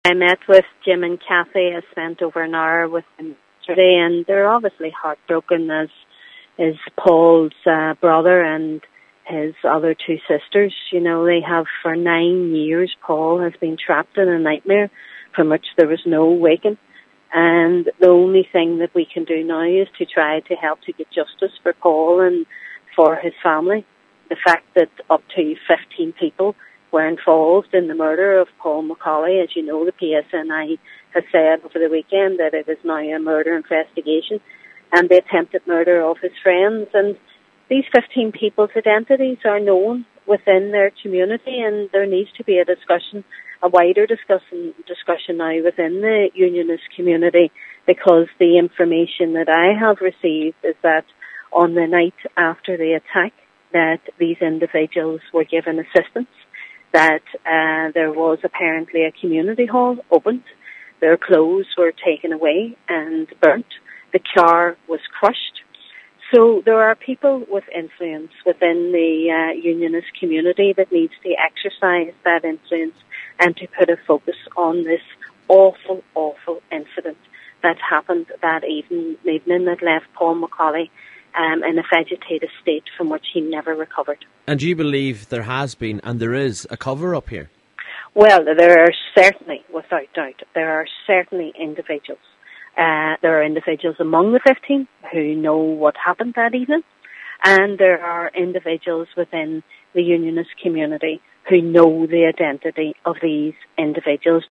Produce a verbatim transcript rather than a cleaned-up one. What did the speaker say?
I met with Jim and Kathy. I spent over an hour with them yesterday, and they're obviously heartbroken, as is Paul's uh, brother and his other two sisters. You know, they have for nine years, Paul has been trapped in a nightmare from which there was no waking. And the only thing that we can do now is to try to help to get justice for Paul and for his family. The fact that up to fifteen people were involved in the murder of Paul McCauley. As you know, the P S N I has said over the weekend that it is now a murder investigation and the attempted murder of his friends. And these fifteen people's identities are known within their community, and there needs to be a discussion, a wider discussion, discussion now within the unionist community, because the information that I have received is that on the night after the attack, that these individuals were given assistance, that uh, there was apparently a community hall opened, their clothes were taken away and burnt, the car was crushed. So there are people with influence within the uh, unionist community that needs to exercise that influence and to put a focus on this awful, awful incident that happened that evening, evening that left Paul McCauley um, in a vegetative state from which he never recovered. And do you believe there has been, and there is, a cover-up here? Well, there are certainly, without doubt, there are certainly individuals. Uh, there are individuals among the fifteen who know what happened that evening, and there are individuals within the unionist community who know the identity of these individuals.